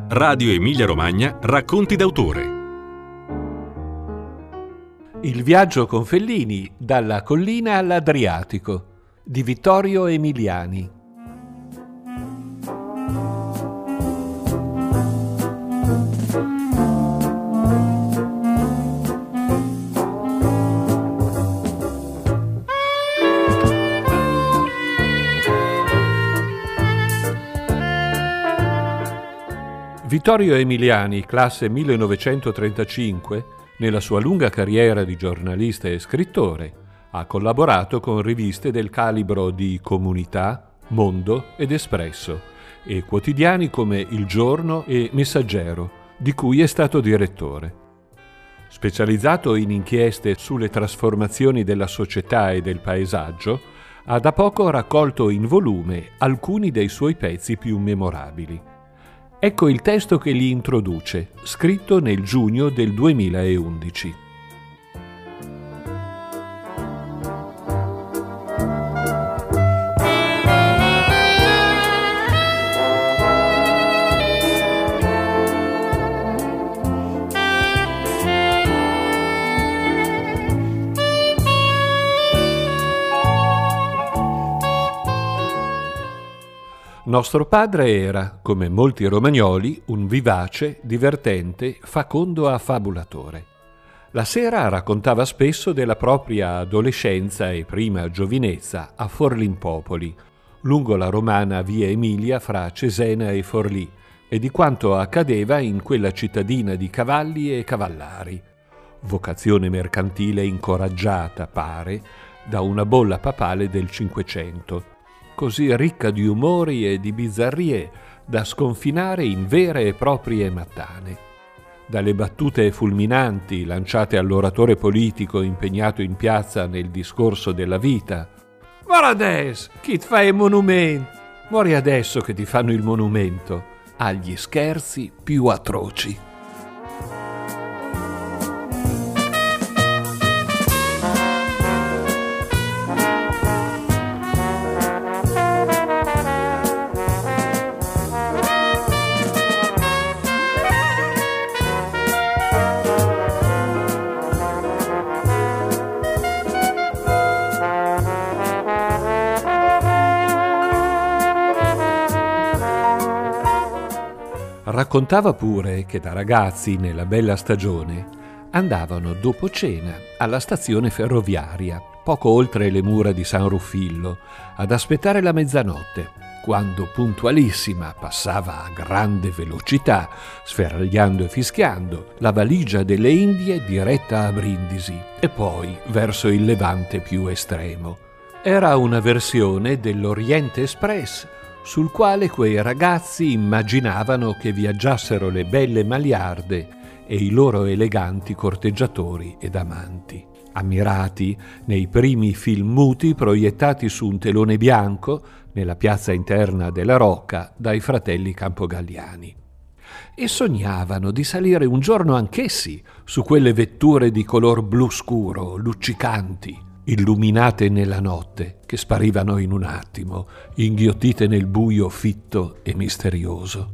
Radio Emilia-Romagna Racconti d'autore. Il viaggio con Fellini dalla collina all'Adriatico di Vittorio Emiliani. Vittorio Emiliani, classe 1935, nella sua lunga carriera di giornalista e scrittore, ha collaborato con riviste del calibro di Comunità, Mondo ed Espresso e quotidiani come Il Giorno e Messaggero, di cui è stato direttore. Specializzato in inchieste sulle trasformazioni della società e del paesaggio, ha da poco raccolto in volume alcuni dei suoi pezzi più memorabili. Ecco il testo che li introduce, scritto nel giugno del 2011. Nostro padre era, come molti romagnoli, un vivace, divertente, facondo affabulatore. La sera raccontava spesso della propria adolescenza e prima giovinezza a Forlimpopoli, lungo la romana via Emilia fra Cesena e Forlì, e di quanto accadeva in quella cittadina di cavalli e cavallari. Vocazione mercantile incoraggiata, pare, da una bolla papale del Cinquecento, così ricca di umori e di bizzarrie da sconfinare in vere e proprie mattane. Dalle battute fulminanti lanciate all'oratore politico impegnato in piazza nel discorso della vita. «Mora adesso, chi ti fa il monumento? Mori adesso che ti fanno il monumento», agli scherzi più atroci. Raccontava pure che da ragazzi nella bella stagione andavano dopo cena alla stazione ferroviaria, poco oltre le mura di San Ruffillo, ad aspettare la mezzanotte, quando puntualissima passava a grande velocità, sferagliando e fischiando, la valigia delle Indie diretta a Brindisi e poi verso il Levante più estremo. Era una versione dell'Oriente Express, sul quale quei ragazzi immaginavano che viaggiassero le belle maliarde e i loro eleganti corteggiatori ed amanti, ammirati nei primi film muti proiettati su un telone bianco nella piazza interna della Rocca dai fratelli Campogalliani. E sognavano di salire un giorno anch'essi su quelle vetture di color blu scuro, luccicanti, illuminate nella notte, che sparivano in un attimo, inghiottite nel buio fitto e misterioso.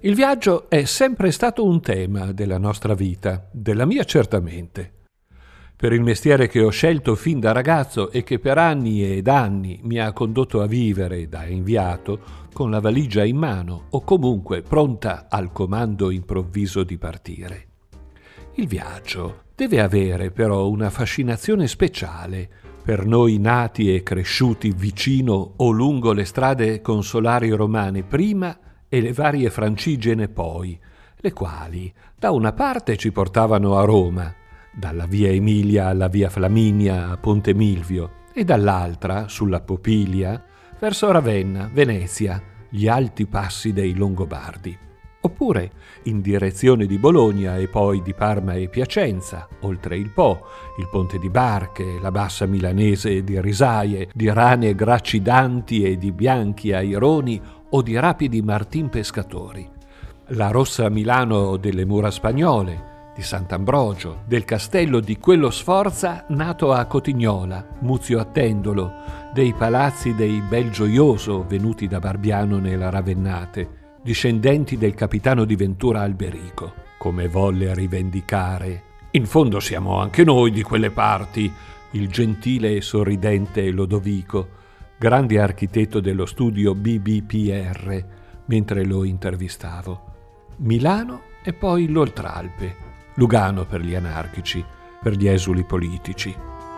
Il viaggio è sempre stato un tema della nostra vita, della mia certamente. Per il mestiere che ho scelto fin da ragazzo e che per anni ed anni mi ha condotto a vivere da inviato, con la valigia in mano o comunque pronta al comando improvviso di partire. Il viaggio deve avere però una fascinazione speciale per noi nati e cresciuti vicino o lungo le strade consolari romane prima e le varie Francigene poi, le quali da una parte ci portavano a Roma, dalla via Emilia alla via Flaminia a Ponte Milvio, e dall'altra, sulla Popilia, verso Ravenna, Venezia, gli alti passi dei Longobardi. Oppure in direzione di Bologna e poi di Parma e Piacenza, oltre il Po, il Ponte di Barche, la Bassa Milanese di risaie, di rane gracidanti e di bianchi aironi o di rapidi Martin pescatori. La rossa Milano delle mura spagnole, di Sant'Ambrogio, del castello di quello Sforza nato a Cotignola, Muzio Attendolo, dei palazzi dei Belgioioso venuti da Barbiano nella Ravennate, discendenti del capitano di Ventura Alberico, come volle rivendicare. In fondo siamo anche noi di quelle parti, il gentile e sorridente Lodovico, grande architetto dello studio BBPR, mentre lo intervistavo. Milano e poi l'Oltralpe, Lugano per gli anarchici, per gli esuli politici.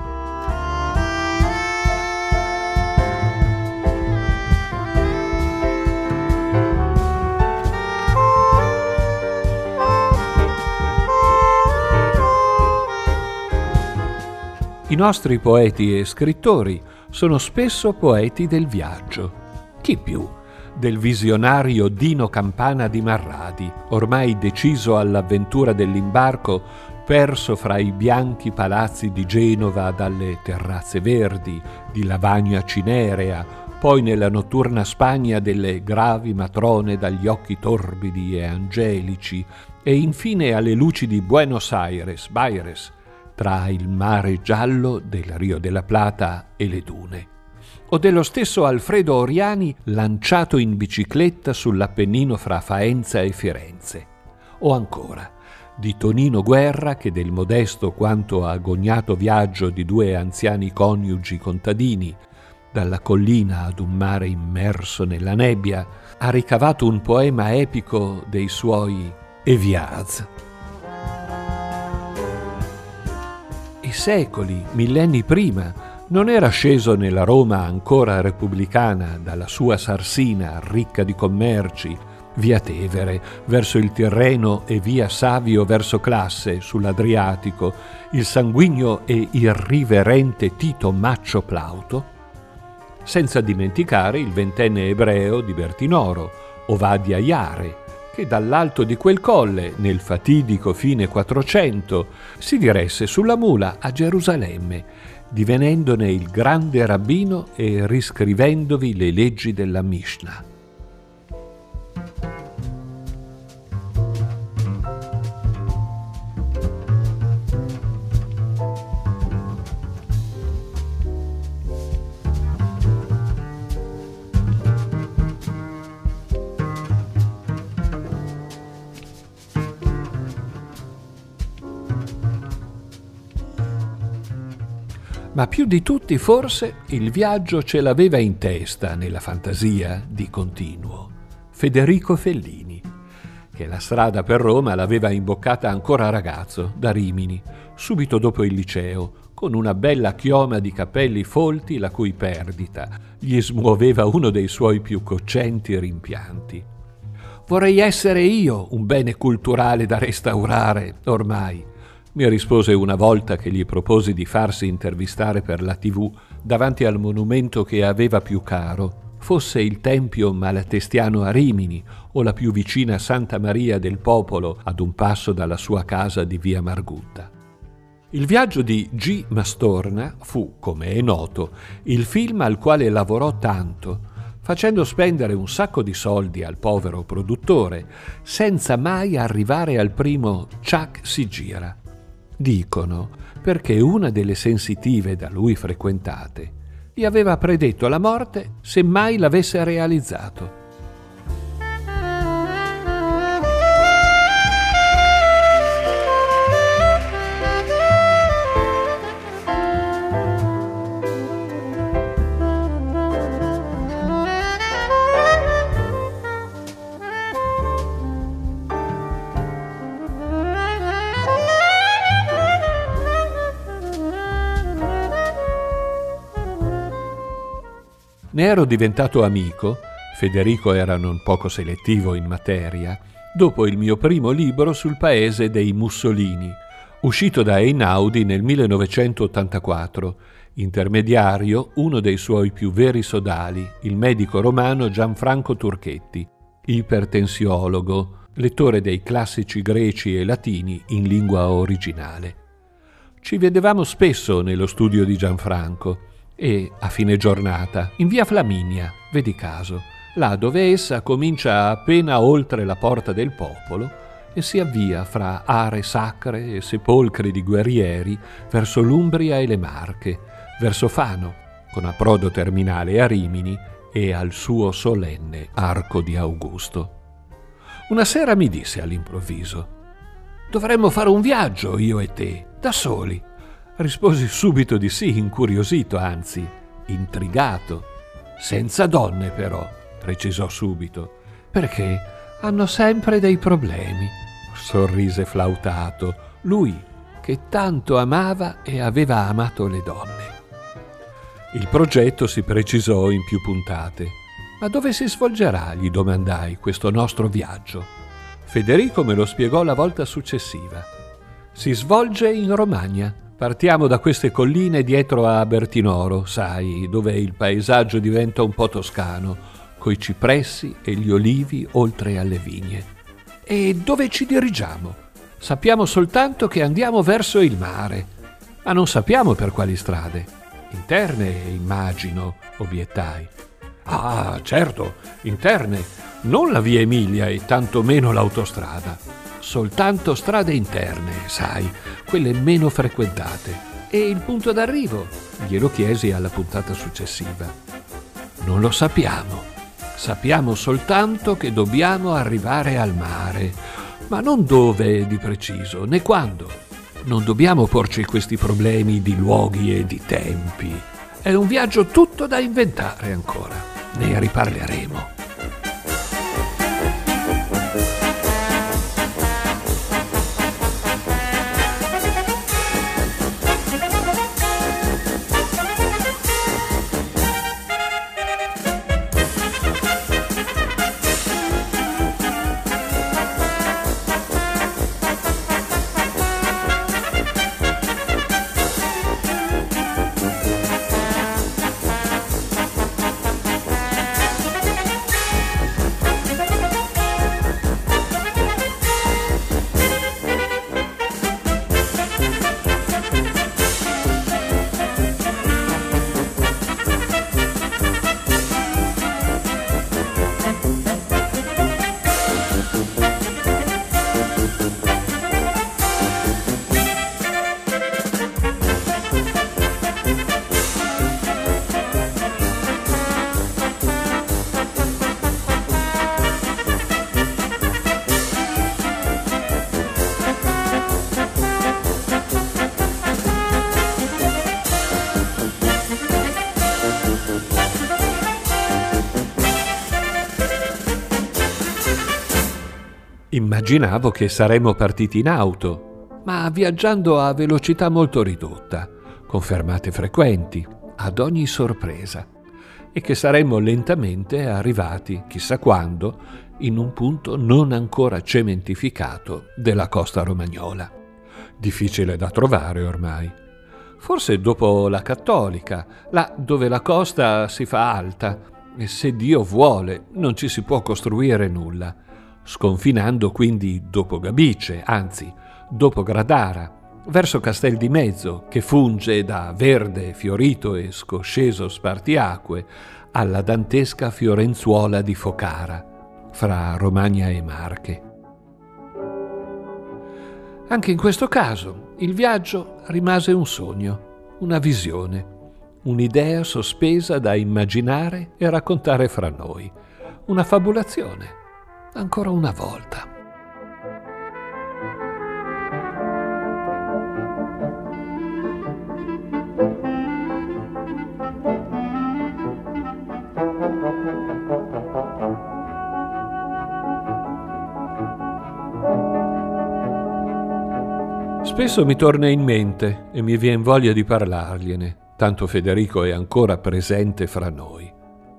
I nostri poeti e scrittori sono spesso poeti del viaggio. Chi più del visionario Dino Campana di Marradi, ormai deciso all'avventura dell'imbarco, perso fra i bianchi palazzi di Genova dalle terrazze verdi, di Lavagna Cinerea, poi nella notturna Spagna delle gravi matrone dagli occhi torbidi e angelici, e infine alle luci di Buenos Aires, tra il mare giallo del Rio della Plata e le dune. O dello stesso Alfredo Oriani lanciato in bicicletta sull'Appennino fra Faenza e Firenze. O ancora di Tonino Guerra che del modesto quanto agognato viaggio di due anziani coniugi contadini, dalla collina ad un mare immerso nella nebbia, ha ricavato un poema epico dei suoi Eviaz. E secoli, millenni prima, non era sceso nella Roma ancora repubblicana dalla sua Sarsina ricca di commerci, via Tevere verso il Tirreno e via Savio verso Classe sull'Adriatico, il sanguigno e irriverente Tito Maccio Plauto? Senza dimenticare il ventenne ebreo di Bertinoro, Ovadia Iare, che dall'alto di quel colle, nel fatidico fine 400, si diresse sulla mula a Gerusalemme, divenendone il grande rabbino e riscrivendovi le leggi della Mishnah. Ma più di tutti forse il viaggio ce l'aveva in testa, nella fantasia, di continuo, Federico Fellini, che la strada per Roma l'aveva imboccata ancora ragazzo, da Rimini, subito dopo il liceo, con una bella chioma di capelli folti la cui perdita gli smuoveva uno dei suoi più cocenti rimpianti. «Vorrei essere io un bene culturale da restaurare, ormai», mi rispose una volta che gli proposi di farsi intervistare per la TV davanti al monumento che aveva più caro, fosse il Tempio Malatestiano a Rimini o la più vicina Santa Maria del Popolo ad un passo dalla sua casa di via Margutta. Il viaggio di G. Mastorna fu, come è noto, il film al quale lavorò tanto, facendo spendere un sacco di soldi al povero produttore, senza mai arrivare al primo Ciak si gira. Dicono perché una delle sensitive da lui frequentate gli aveva predetto la morte se mai l'avesse realizzato. Ne ero diventato amico, Federico era non poco selettivo in materia, dopo il mio primo libro sul paese dei Mussolini, uscito da Einaudi nel 1984, intermediario uno dei suoi più veri sodali, il medico romano Gianfranco Turchetti, ipertensiologo, lettore dei classici greci e latini in lingua originale. Ci vedevamo spesso nello studio di Gianfranco e, a fine giornata, in via Flaminia, vedi caso, là dove essa comincia appena oltre la Porta del Popolo e si avvia fra are sacre e sepolcri di guerrieri verso l'Umbria e le Marche, verso Fano, con approdo terminale a Rimini e al suo solenne Arco di Augusto. Una sera mi disse all'improvviso: «Dovremmo fare un viaggio, io e te, da soli». Risposi subito di sì, incuriosito, anzi, intrigato. «Senza donne, però», precisò subito. «Perché hanno sempre dei problemi», sorrise flautato, lui che tanto amava e aveva amato le donne. Il progetto si precisò in più puntate. «Ma dove si svolgerà?» gli domandai, «questo nostro viaggio?» Federico me lo spiegò la volta successiva. «Si svolge in Romagna. Partiamo da queste colline dietro a Bertinoro, sai, dove il paesaggio diventa un po' toscano, coi cipressi e gli olivi oltre alle vigne. E dove ci dirigiamo? Sappiamo soltanto che andiamo verso il mare, ma non sappiamo per quali strade. Interne, immagino», obietai. «Ah, certo, interne, non la via Emilia e tanto meno l'autostrada. Soltanto strade interne, sai, quelle meno frequentate. E il punto d'arrivo?» glielo chiesi alla puntata successiva. «Non lo sappiamo. Sappiamo soltanto che dobbiamo arrivare al mare, ma non dove di preciso, né quando. Non dobbiamo porci questi problemi di luoghi e di tempi. È un viaggio tutto da inventare ancora. Ne riparleremo». Immaginavo che saremmo partiti in auto, ma viaggiando a velocità molto ridotta, con fermate frequenti, ad ogni sorpresa, e che saremmo lentamente arrivati, chissà quando, in un punto non ancora cementificato della costa romagnola. Difficile da trovare ormai. Forse dopo la Cattolica, là dove la costa si fa alta, e se Dio vuole non ci si può costruire nulla, sconfinando quindi dopo Gabice, anzi dopo Gradara, verso Castel di Mezzo, che funge da verde, fiorito e scosceso spartiacque alla dantesca Fiorenzuola di Focara, fra Romagna e Marche. Anche in questo caso il viaggio rimase un sogno, una visione, un'idea sospesa da immaginare e raccontare fra noi, una fabulazione. Ancora una volta. Spesso mi torna in mente e mi vien voglia di parlargliene, tanto Federico è ancora presente fra noi.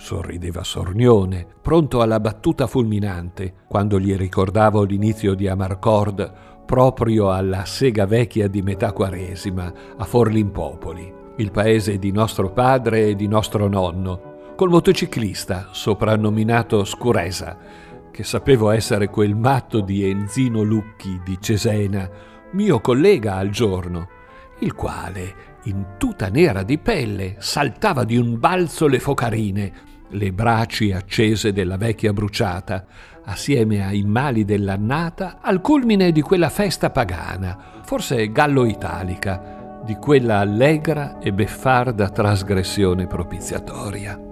Sorrideva sornione, pronto alla battuta fulminante, quando gli ricordavo l'inizio di Amarcord proprio alla Sega Vecchia di metà Quaresima, a Forlimpopoli, il paese di nostro padre e di nostro nonno, col motociclista soprannominato Scuresa, che sapevo essere quel matto di Enzino Lucchi di Cesena, mio collega al giorno, il quale, in tuta nera di pelle, saltava di un balzo le focarine, le braci accese della vecchia bruciata, assieme ai mali dell'annata, al culmine di quella festa pagana, forse gallo-italica, di quella allegra e beffarda trasgressione propiziatoria.